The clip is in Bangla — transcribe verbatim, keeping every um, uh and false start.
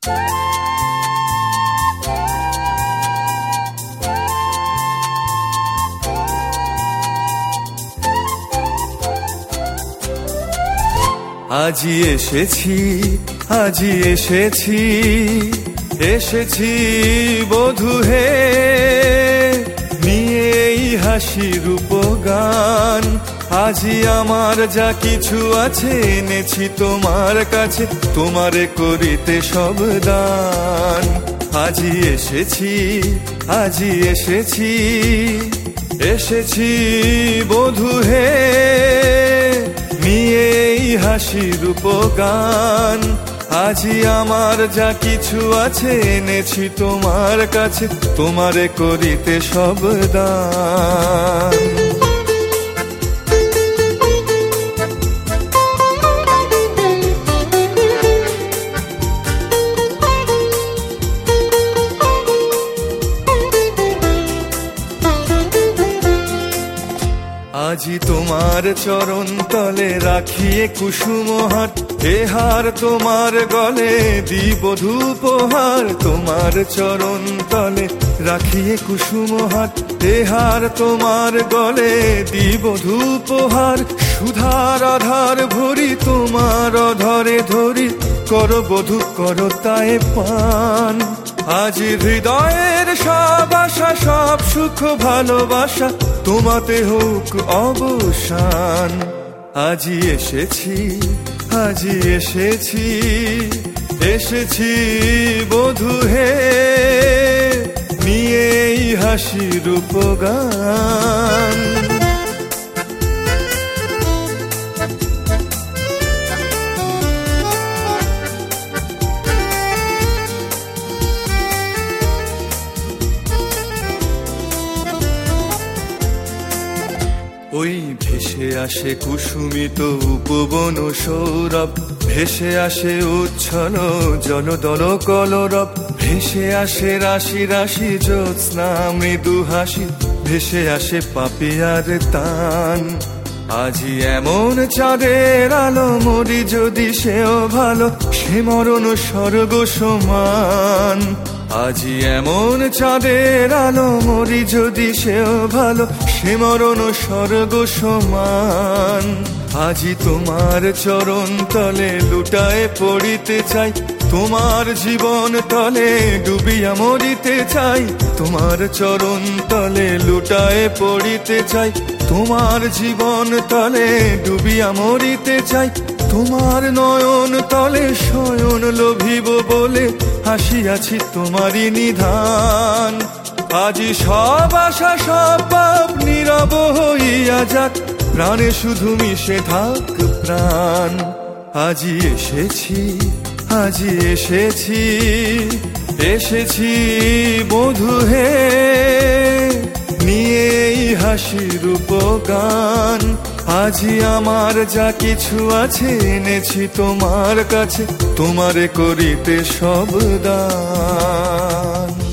আজি এসেছি, আজি এসেছি, এসেছি বধূ হে, নিয়ে এই হাসির উপগান। আজি আমার যা কিছু আছে এনেছি তোমার কাছে, তোমারে করিতে সব দান। আজি এসেছি, আজি এসেছি, এসেছি বধূ হে, নিয়ে এই হাসির উপগান। আজি আমার যা কিছু আছে এনেছি তোমার কাছে, তোমারে করিতে সব দান। আজি তোমার চরণ তলে রাখিয়ে কুসুম হার, হে হার তোমার গলে দিব ধূপহার। তোমার চরণ তলে রাখিয়ে কুসুম হার, হে হার তোমার গলে দিব ধূপহার। সুধার আধার ভরি তোমার অধরে ধরি, কর বধূ কর তাই পান। আজ হৃদয়ের সব আশা, সব সুখ ভালোবাসা তোমাতে হোক অবসান। আজি এসেছি, আজি এসেছি, এসেছি বধূ হে, নিয়ে এই হাসির উপগান। ওই ভেসে আসে কুসুমিত উপবন সৌরভ, ভেসে আসে উচ্ছল জলদল কলরব। ভেসে আসে রাশি রাশি জ্যোৎস্না মৃদু হাসি, ভেসে আসে পাপিয়ার তান। আজি এমন চাঁদের আলো মরি যদি সেও ভালো, সে মরণ স্বর্গ সমান। আজি এমন চাঁদের আলো মরি যদি সেও ভালো, সে মরণ স্বর্গ সমান। আজি তোমার চরণ তলে লুটায় পড়িতে চাই, তোমার জীবন তলে ডুবিয়া মরিতে চাই। তোমার চরণ তলে লুটায় পড়িতে চাই, তোমার জীবন তলে ডুবিয়া মরিতে চাই। তোমার নয়ন তলে শয়ন লোভিব বলে হাসিয়াছি তোমারই নিধান। আজি সব আশা সব পাপ নীরব হইয়া যাক, প্রাণে শুধু মিশে থাক প্রাণ। আজি এসেছি, আজি এসেছি, এসেছি বধূ হে, নিয়ে এই হাসির উপগান। আজি আমার যা কিছু আছে এনেছি তোমার কাছে, তোমারে করিতে সব দান।